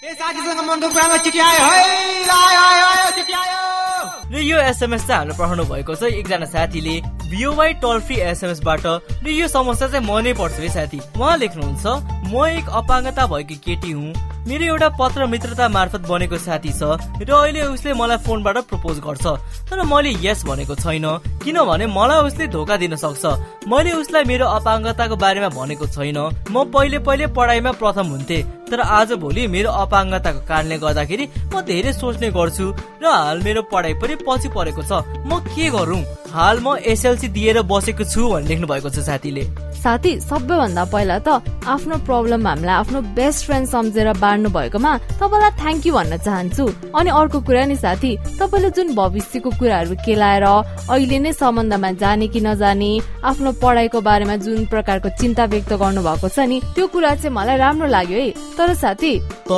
साथीसँग मनको कुरामा चिठी आयो है, चिठी आयो। र यो एसएमएस चाहिँ हामीले पठाउनु भएको छ एकजना साथीले BOY टोल फ्री एसएमएस बाट। र यो समस्या चाहिँ मनै पर्छ है साथी। उहाँ लेख्नुहुन्छ, म एक अपाङ्गता भएको केटी हुँ। मेरो एउटा पत्र मित्रता मार्फत बनेको साथी छ र अहिले उसले मलाई फोनबाट प्रपोज गर्छ, तर मैले यस भनेको छैन किनभने मलाई उसले धोका दिन सक्छ। मैले उसलाई मेरो अपाङ्गताको बारेमा भनेको छैन। म पहिले पढाइमा प्रथम हुन्थे, तर आज भोलि मेरो अपाङ्गताको कारणले गर्दाखेरि म धेरै सोच्ने गर्छु र हाल मेरो पढाइ पनि पछि परेको छ। म के गरौँ? हाल म SLC दिएर बसेको छु भन्ने लेख्नु भएको छ साथीले। साथी, सबैभन्दा पहिला त आफ्नो प्रब्लम हामीलाई आफ्नो बेस्ट फ्रेन्ड सम्झेर बाँड्नु भएकोमा तपाईलाई थ्याङ्क यू भन्न चाहन्छु। अनि अर्को कुरा नि साथी, तपाईले जुन भविष्यको कुराहरू केलाएर अहिले नै सम्बन्धमा जाने कि नजाने आफ्नो पढाइको बारेमा जुन प्रकारको चिन्ता व्यक्त गर्नु भएको छ नि, त्यो कुरा चाहिँ मलाई राम्रो लाग्यो है। तर साथी,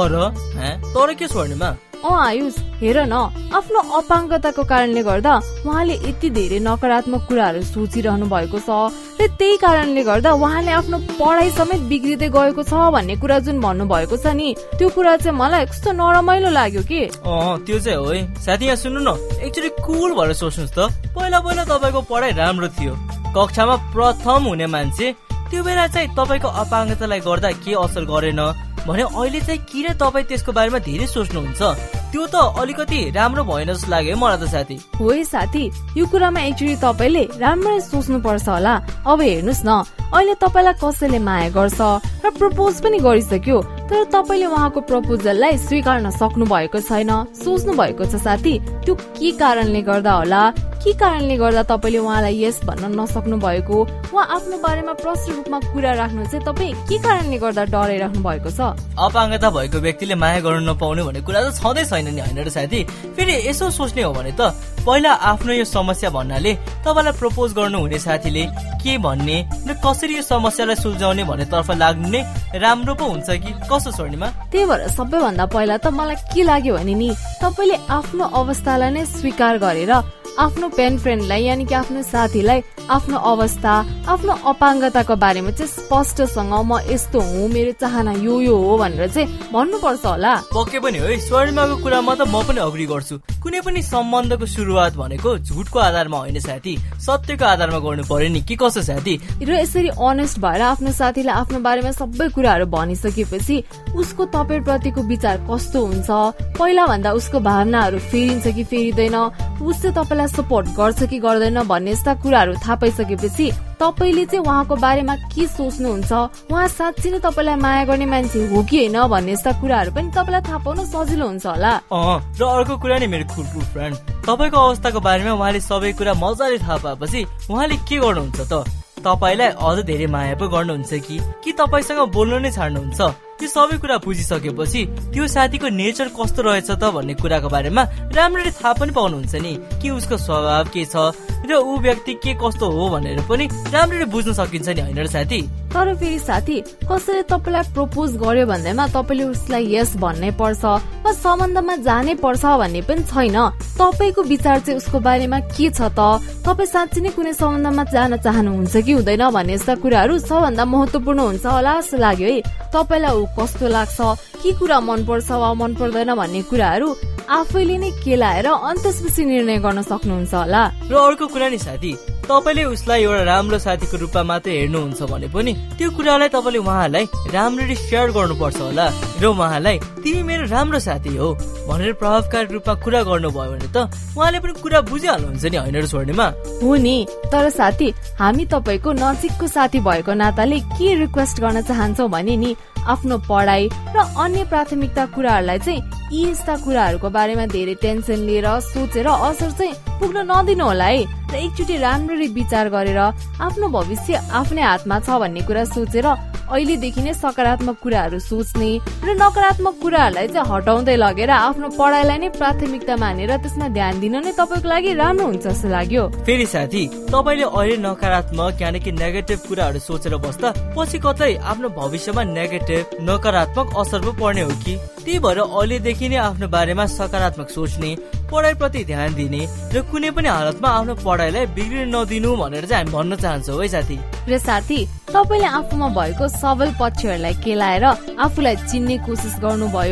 तर के स्वर्णिमा? आयुष, हेर न, आफ्नो अपाङ्गताको कारणले गर्दा उहाँले यति धेरै नकारात्मक कुराहरू सोचिरहनु भएको छ र त्यही कारणले गर्दा उहाँले आफ्नो पढाइ समेत बिग्रिँदै गएको छ भन्ने कुरा जुन भन्नु भएको छ नि, त्यो कुरा चाहिँ मलाई कस्तो नरमाइलो लाग्यो कि। त्यो चाहिँ हो है साथी। यहाँ सुन्नु न, एक्चुअली कुल भएर सोच्नुहोस् त। पहिला तपाईको पढाइ राम्रो थियो, कक्षामा प्रथम हुने मान्छे, त्यो बेला चाहिँ तपाईको अपाङ्गतालाई गर्दा के असर गरेन भने अहिले चाहिँ किन तपाईँ त्यसको बारेमा धेरै सोच्नुहुन्छ? त्यो त अलिकति राम्रो भएन जस्तो लाग्यो मलाई त साथी। हो साथी, यो कुरामा एक्चुअली तपाईले राम्ररी सोच्नु पर्छ होला। अब हेर्नुस् न, अहिले तपाईलाई कसैले माया गर्छ र प्रपोज पनि गरिसक्यो, तर तपाईले उहाँको प्रपोजललाई स्वीकार्न सक्नु भएको छैन, सोच्नु भएको छ साथी। त्यो के कारणले गर्दा होला? के कारणले गर्दा तपाईले उहाँलाई यस भन्न नसक्नु भएको? उहाँ आफ्नो बारेमा प्रष्ट रूपमा कुरा राख्नु चाहिँ तपाईँ के कारणले गर्दा डराइराख्नु भएको छ? अपाङ्गता भएको व्यक्तिले माया गर्न नपाउने भन्ने कुरा त छँदै छैन नि, होइन र साथी? फेरि यसो सोच्ने हो भने त पहिला आफ्नो यो समस्या भन्नाले तपाईलाई प्रपोज गर्नु हुने साथीले के भन्ने र कसरी यो समस्यालाई सुल्झाउने भन्ने तर्फ लाग्नु नै राम्रो पो हुन्छ कि कसो स्वर्णिमा? त्यही भएर सबैभन्दा पहिला त मलाई के लाग्यो भने नि, तपाईले आफ्नो अवस्थालाई नै स्वीकार गरेर आफ्नो पेन फ्रेन्डलाई यानि कि आफ्नो साथीलाई आफ्नो अवस्था, आफ्नो अपाङ्गताको बारेमा चाहिँ स्पष्टसँग म यस्तो हुँ, मेरो चाहना यो हो भनेर चाहिँ भन्नुपर्छ होला। पक्कै पनि हो, स्वर्णिमाको कुरामा त म पनि अग्री गर्छु। कुनै पनि सम्बन्धको सुरुवात भनेको झुटको आधारमा होइन साथी, सत्यको आधारमा गर्नु पर्यो नि, के कसो साथी? र यसरी अनेस्ट भएर आफ्नो साथीलाई आफ्नो बारेमा सबै कुराहरू भनिसकेपछि उसको तपाईँ प्रतिको विचार कस्तो हुन्छ, पहिला भन्दा उसको भावनाहरू फेरिन्छ कि फेरिँदैन, उसले तपाईँलाई सपोर्ट गर्छ कि गर्दैन भन्ने यस्ता कुराहरू थाहा पाइसकेपछि तपाईले चाहिँ उहाँको बारेमा के सोच्नुहुन्छ, उहाँ साँच्चै नै तपाईलाई माया गर्ने मान्छे हो कि होइन भन्ने यस्ता कुराहरू पनि तपाईलाई थाहा पाउन सजिलो हुन्छ होला। र अर्को कुरा नि मेरो खुलफुल फ्रेन्ड, तपाईको अवस्थाको बारेमा उहाँले सबै कुरा मजाले थाहा पाएपछि उहाँले के गर्नुहुन्छ त? तपाईलाई अझ धेरै माया पो गर्नुहुन्छ कि तपाईसँग बोल्न नै छाड्नुहुन्छ? त्यो सबै कुरा बुझिसकेपछि त्यो साथीको नेचर कस्तो रहेछ त भन्ने कुराको बारेमा राम्ररी थाहा पनि पाउनुहुन्छ नि, कि उसको स्वभाव के छ र ऊ व्यक्ति के कस्तो हो भनेर पनि राम्ररी बुझ्न सकिन्छ नि, होइन र साथी? तर फेरि साथी, कसैले तपाईलाई प्रपोज गर्यो भन्दैमा तपाईले उसलाई यस भन्नै पर्छ वा सम्बन्धमा जानै पर्छ भन्ने पनि छैन। तपाईको विचार चाहिँ उसको बारेमा के छ त? तपाईँ साँच्चै नै कुनै सम्बन्धमा जान चाहनुहुन्छ कि हुँदैन भन्ने यस्ता कुराहरू सबभन्दा महत्त्वपूर्ण हुन्छ होला जस्तो लाग्यो है। तपाईलाई ऊ कस्तो लाग्छ, के कुरा मन पर्छ वा मन पर्दैन भन्ने कुराहरू आफैले नै केलाएर अनि त्यसपछि निर्णय गर्न सक्नुहुन्छ होला। र अर्को कुरा नि साथी, तपाईले उसलाई एउटा राम्रो साथीको रूपमा मात्रै हेर्नुहुन्छ भने पनि त्यो कुरालाई तपाईले उहाँलाई राम्ररी सेयर गर्नुपर्छ होला र उहाँलाई तिमी मेरो राम्रो साथी हो भनेर प्रभावकारी रूपमा कुरा गर्नुभयो भने त उहाँले पनि कुरा बुझिहाल्नुहुन्छ नि, होइन र स्वर्णिमा? हो नि, तर साथी हामी तपाईको नजिकको साथी भएको नाताले के रिक्वेस्ट गर्न चाहन्छौँ भने नि, आफ्नो पढाइ र अन्य प्राथमिकता कुराहरूलाई चाहिँ यी यस्ता कुराहरूको बारेमा धेरै टेन्सन लिएर सोचेर असर चाहिँ पुग्न नदिनु होला है। र एकचोटि राम्ररी विचार गरेर आफ्नो भविष्य आफ्नै हातमा छ भन्ने कुरा सोचेर अहिलेदेखि नै सकारात्मक कुराहरू सोच्ने र नकारात्मक कुराहरूलाई चाहिँ हटाउँदै लगेर आफ्नो पढाइलाई नै प्राथमिकता मानेर त्यसमा ध्यान दिन नै तपाईँको लागि राम्रो हुन्छ जस्तो लाग्यो। फेरि साथी, तपाईँले अहिले नकारात्मक यानि कि नेगेटिभ कुराहरू सोचेर बस्दा पछि कतै आफ्नो भविष्यमा नेगेटिभ नकारात्मक असर पो पर्ने हो कि? त्यही भएर अहिलेदेखि नै आफ्नो बारेमा सकारात्मक सोच्ने, पढाइप्रति ध्यान दिने र कुनै पनि हालतमा आफ्नो पढाइलाई बिग्रिन नदिनु भनेर चाहिँ हामी भन्न चाहन्छौँ है साथी। र साथी, तपाईँले आफूमा भएको सबल पक्षहरूलाई केलाएर आफूलाई चिन्ने कोसिस गर्नुभयो र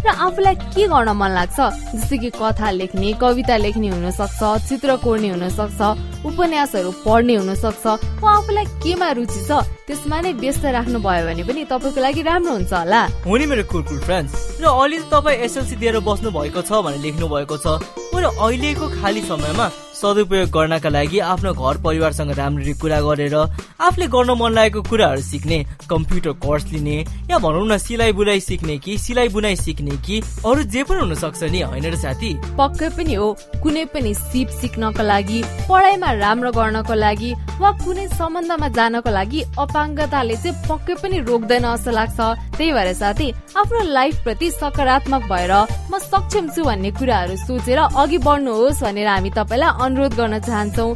र आफूलाई के गर्न मन लाग्छ, जस्तै कि कथा लेख्ने, कविता लेख्ने हुन सक्छ, चित्र कोर्ने हुन सक्छ, उपन्यासहरू पढ्ने हुन सक्छ, आफूलाई केमा रुचि छ त्यसमा नै व्यस्त राख्नु भयो भने पनि तपाईको लागि राम्रो हुन्छ होला। हो नि मेरो कुल फ्रेन्ड्स, र अहिले तपाईँ एसएलसी दिएर बस्नु भएको छ भनेर लेख्नु भएको छ। र अहिलेको खाली समयमा सदुपयोग गर्नका लागि आफ्नो घर परिवारसँग राम्ररी कुरा गरेर आफूले गर्न मन लागेको कुराहरू सिक्ने, कम्प्युटर कोर्स लिने, या भनौँ न सिलाइ बुनाइ सिक्ने कि सिलाइ बुनाइ सिक्ने कि अरू जे पनि हुन सक्छ नि, होइन र साथी? पक्कै पनि हो। कुनै पनि सिप सिक्नको लागि, पढाइमा राम्रो गर्नको लागि वा कुनै सम्बन्धमा जानको लागि अपाङ्गताले चाहिँ पक्कै पनि रोक्दैन जस्तो लाग्छ। त्यही भएर साथी, आफ्नो लाइफ प्रति सकारात्मक भएर म सक्षम छु भन्ने कुराहरू सोचेर अघि बढ्नुहोस् भनेर हामी तपाईलाई अनुरोध गर्न चाहन्छौँ।